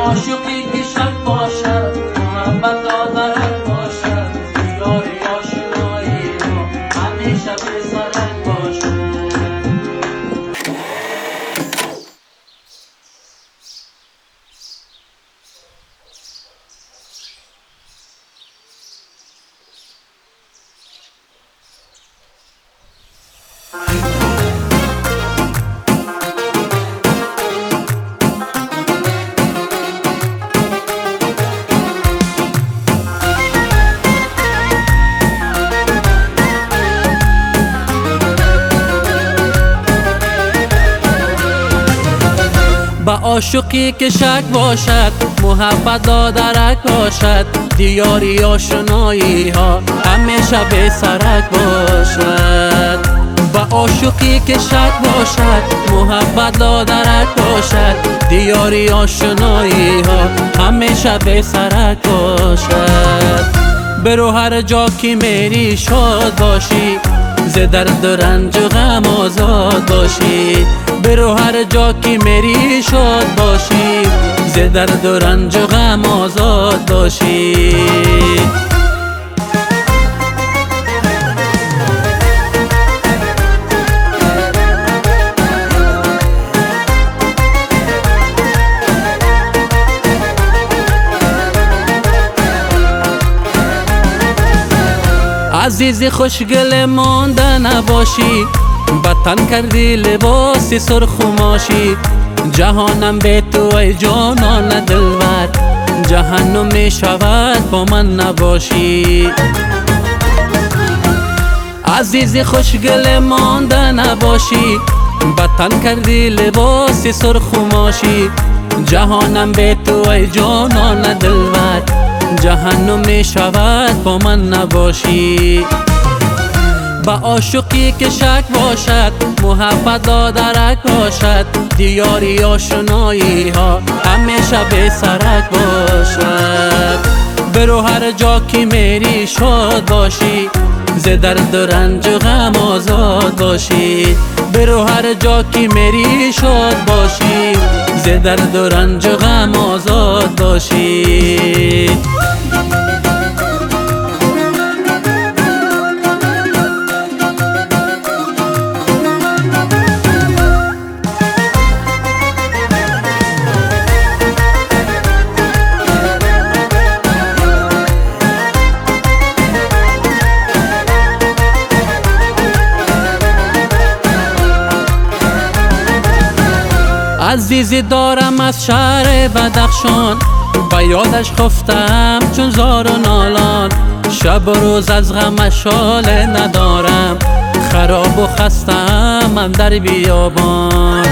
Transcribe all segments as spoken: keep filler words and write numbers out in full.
عاشقی که شک باشد محبت دارد باشد دیاری آشنایی ها همیشه به سرک باشد. با عاشقی که شک باشد محبت دارک باشد دیاری آشنایی ها همیشه به سرک باشد. با عاشقی که شک باشد محبت دارک باشد دیاری آشنایی ها همیشه به سرک باشد. برو هر جا که میری شاد باشی ز درد و رنج و غم آزاد باشی. برو هر جا که میری شاد باشی ز درد و رنج و غم آزاد باشی. عزیز خوشگل مانده نباشی وطن کردی لباس سرخ و ماشی. جهانم به تو ای جانان دلبر جهنم می شود با من نباشی. عزیز خوشگل مانده نباشی وطن کردی لباس سرخ و ماشی. جهانم به تو ای جانان دلبر جهنم می شود با من نباشی. با عاشقی که شک باشد محبت دارک باشد دیاری آشنایی ها همیشه به سرک باشد. برو هر جا که میری شاد باشی ز درد و رنج و غم آزاد باشی. برو هر جا که میری شاد باشی ز درد و رنج و غم آزاد باشی. عزیزی دارم از شهر بدخشان و یادش خفتم چون زار و نالان. شب و روز از غمش حاله ندارم خراب و خستم من در بیابان.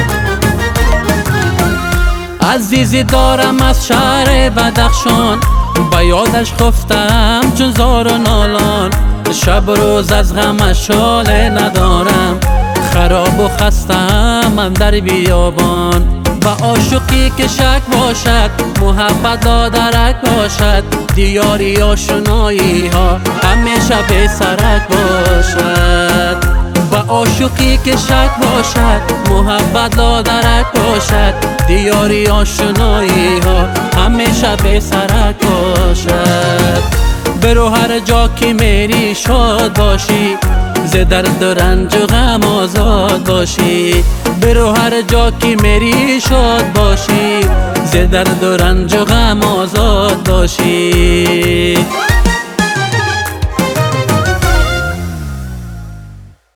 عزیزی دارم از شهر بدخشان و یادش خفتم چون زار و نالان. شب و روز از غمش حاله ندارم خراب و خستم من در بیابان. با عاشقی که شک باشد محبت دارک باشد دیاری آشنایی ها همیشه به سرک باشد. با عاشقی که شک باشد محبت دارک باشد دیاری آشنایی ها همیشه به سرک باشد. برو هر جا که میری شاد باشی ز درد و رنج و غم آزاد باشی. برو هر جا که میری شاد باشی ز درد و رنج و غم آزاد باشی.